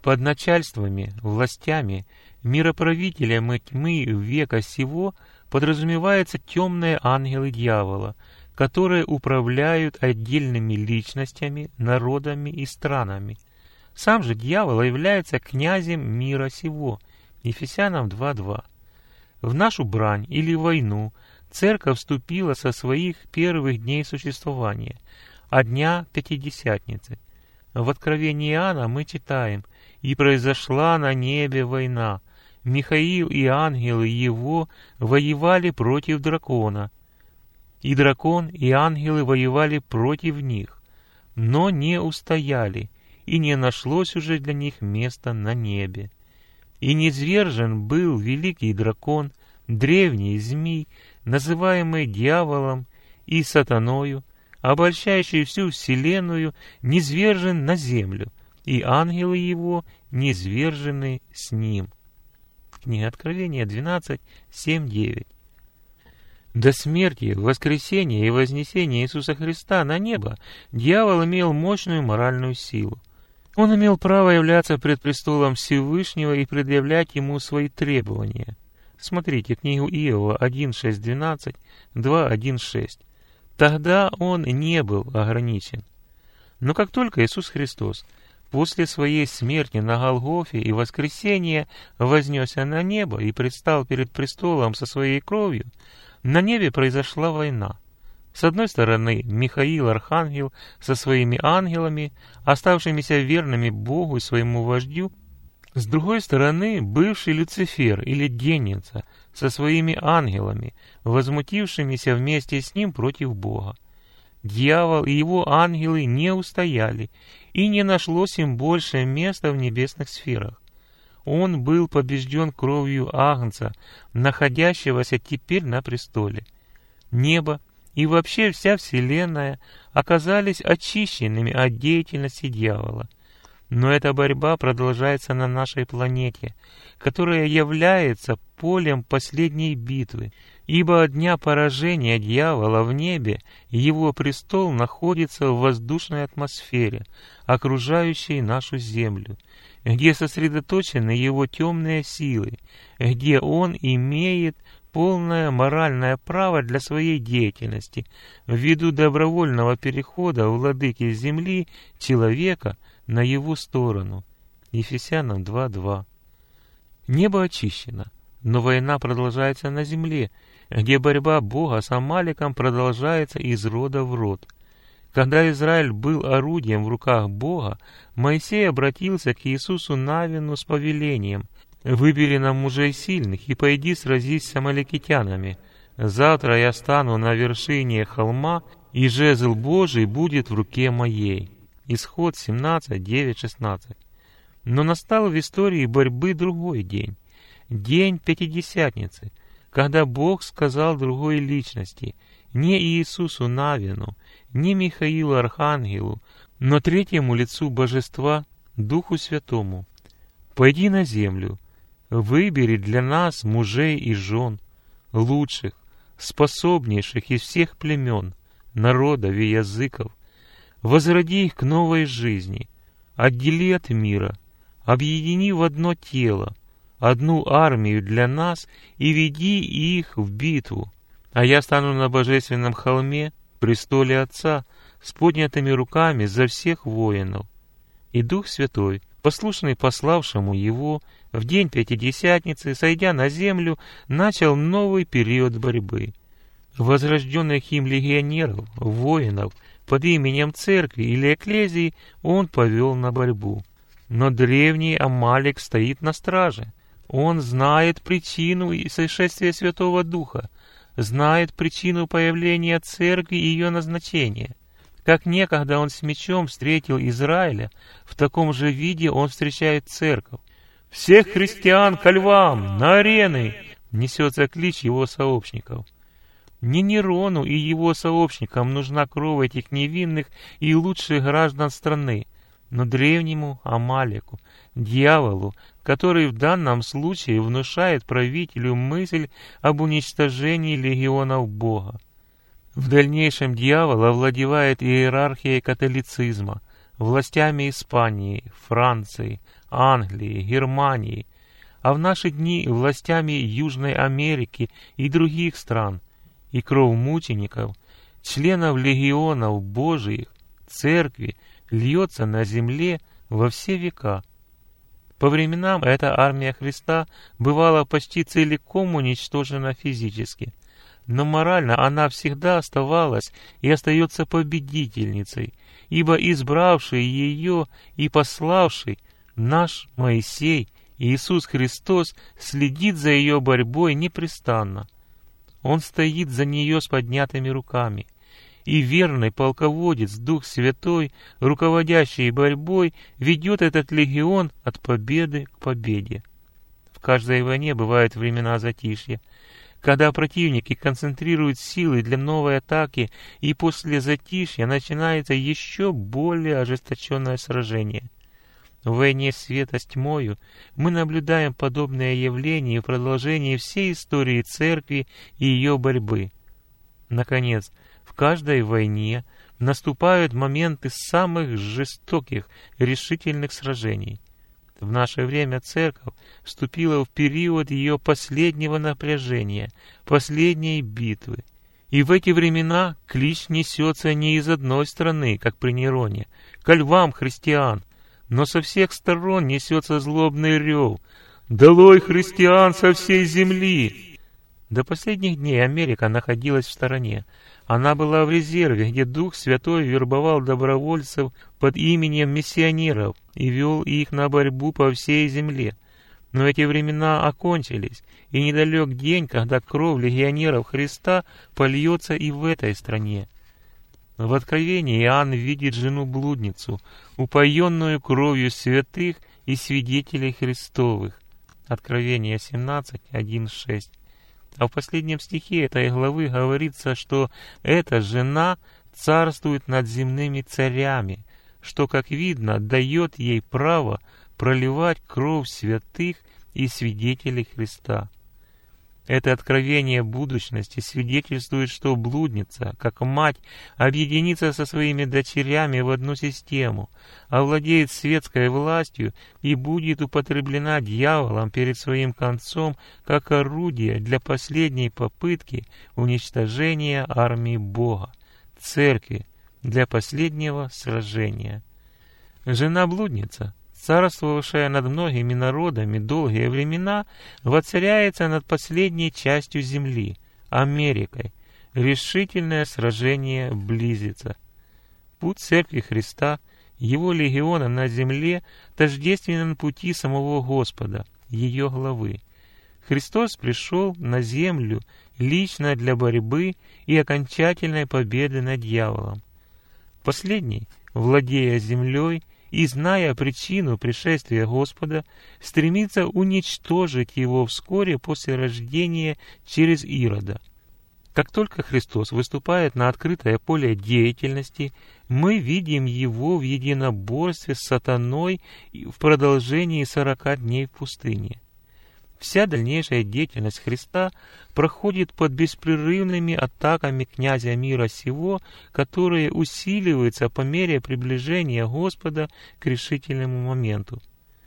Под начальствами, властями, мироправителями тьмы века сего подразумеваются темные ангелы дьявола, которые управляют отдельными личностями, народами и странами. Сам же дьявол является князем мира сего. Ефесянам 2:2. В нашу брань или войну Церковь вступила со своих первых дней существования, от дня Пятидесятницы. В Откровении Иоанна мы читаем: «И произошла на небе война. Михаил и ангелы его воевали против дракона. И дракон, и ангелы воевали против них, но не устояли, и не нашлось уже для них места на небе. И низвержен был великий дракон, древний змей, называемый дьяволом и сатаною, обольщающий всю вселенную, низвержен на землю, и ангелы его низвержены с ним». Книга Откровения 12:7-9. До смерти, воскресения и вознесения Иисуса Христа на небо дьявол имел мощную моральную силу. Он имел право являться пред престолом Всевышнего и предъявлять ему свои требования. Смотрите книгу Иова 1:6-12, 2:1-6. Тогда он не был ограничен. Но как только Иисус Христос после своей смерти на Голгофе и воскресения вознесся на небо и предстал перед престолом со своей кровью, на небе произошла война. С одной стороны, Михаил, архангел, со своими ангелами, оставшимися верными Богу и своему вождю. С другой стороны, бывший Люцифер или Денница со своими ангелами, возмутившимися вместе с ним против Бога. Дьявол и его ангелы не устояли, и не нашлось им больше места в небесных сферах. Он был побежден кровью Агнца, находящегося теперь на престоле. Небо и вообще вся вселенная оказались очищенными от деятельности дьявола. Но эта борьба продолжается на нашей планете, которая является полем последней битвы, ибо от дня поражения дьявола в небе его престол находится в воздушной атмосфере, окружающей нашу Землю, где сосредоточены его темные силы, где он имеет полное моральное право для своей деятельности ввиду добровольного перехода владыки Земли, человека, на его сторону. Ефесянам 2:2. Небо очищено, но война продолжается на земле, где борьба Бога с Амалеком продолжается из рода в род. Когда Израиль был орудием в руках Бога, Моисей обратился к Иисусу Навину с повелением: «Выбери нам мужей сильных и пойди сразись с амалекитянами. Завтра я стану на вершине холма, и жезл Божий будет в руке моей». Исход 17:9-16. Но настал в истории борьбы другой день, день Пятидесятницы, когда Бог сказал другой личности, не Иисусу Навину, не Михаилу Архангелу, но третьему лицу Божества, Духу Святому: «Пойди на землю, выбери для нас мужей и жен, лучших, способнейших из всех племен, народов и языков, возроди их к новой жизни, отдели от мира, объедини в одно тело, одну армию для нас и веди их в битву. А я стану на божественном холме, престоле Отца, с поднятыми руками за всех воинов». И Дух Святой, послушный пославшему Его, в день Пятидесятницы, сойдя на землю, начал новый период борьбы. Возрожденных им легионеров, воинов, под именем церкви или экклезии он повел на борьбу. Но древний Амалек стоит на страже. Он знает причину и сошествия Святого Духа, знает причину появления церкви и ее назначения. Как некогда он с мечом встретил Израиля, в таком же виде он встречает церковь. «Всех христиан ко львам, на арены!» несется клич его сообщников. Не Нерону и его сообщникам нужна кровь этих невинных и лучших граждан страны, но древнему Амалеку, дьяволу, который в данном случае внушает правителю мысль об уничтожении легионов Бога. В дальнейшем дьявол овладевает иерархией католицизма, властями Испании, Франции, Англии, Германии, а в наши дни властями Южной Америки и других стран, и кровь мучеников, членов легионов Божиих, церкви, льется на земле во все века. По временам эта армия Христа бывала почти целиком уничтожена физически, но морально она всегда оставалась и остается победительницей, ибо избравший ее и пославший наш Моисей, Иисус Христос, следит за ее борьбой непрестанно. Он стоит за нее с поднятыми руками. И верный полководец, Дух Святой, руководящий борьбой, ведет этот легион от победы к победе. В каждой войне бывают времена затишья, когда противники концентрируют силы для новой атаки, и после затишья начинается еще более ожесточенное сражение. В войне света с тьмою мы наблюдаем подобное явление в продолжении всей истории Церкви и ее борьбы. Наконец, в каждой войне наступают моменты самых жестоких, решительных сражений. В наше время Церковь вступила в период ее последнего напряжения, последней битвы. И в эти времена клич несется не из одной страны, как при Нероне, ко львам христиан, но со всех сторон несется злобный рев: «Долой христиан со всей земли!» До последних дней Америка находилась в стороне. Она была в резерве, где Дух Святой вербовал добровольцев под именем миссионеров и вел их на борьбу по всей земле. Но эти времена окончились, и недалек день, когда кровь легионеров Христа польется и в этой стране. В Откровении Иоанн видит жену-блудницу, упоенную кровью святых и свидетелей Христовых. Откровение 17, 1-6. А в последнем стихе этой главы говорится, что эта жена царствует над земными царями, что, как видно, дает ей право проливать кровь святых и свидетелей Христа. Это откровение будущности свидетельствует, что блудница, как мать, объединится со своими дочерями в одну систему, овладеет светской властью и будет употреблена дьяволом перед своим концом как орудие для последней попытки уничтожения армии Бога, Церкви, для последнего сражения. Жена-блудница, царствовавшая над многими народами долгие времена, воцаряется над последней частью земли, Америкой. Решительное сражение близится. Путь Церкви Христа, Его легиона на земле, тождественен пути самого Господа, ее главы. Христос пришел на землю лично для борьбы и окончательной победы над дьяволом. Последний, владея землей и зная причину пришествия Господа, стремится уничтожить его вскоре после рождения через Ирода. Как только Христос выступает на открытое поле деятельности, мы видим его в единоборстве с сатаной в продолжении 40 дней в пустыне. Вся дальнейшая деятельность Христа проходит под беспрерывными атаками князя мира сего, которые усиливаются по мере приближения Господа к решительному моменту.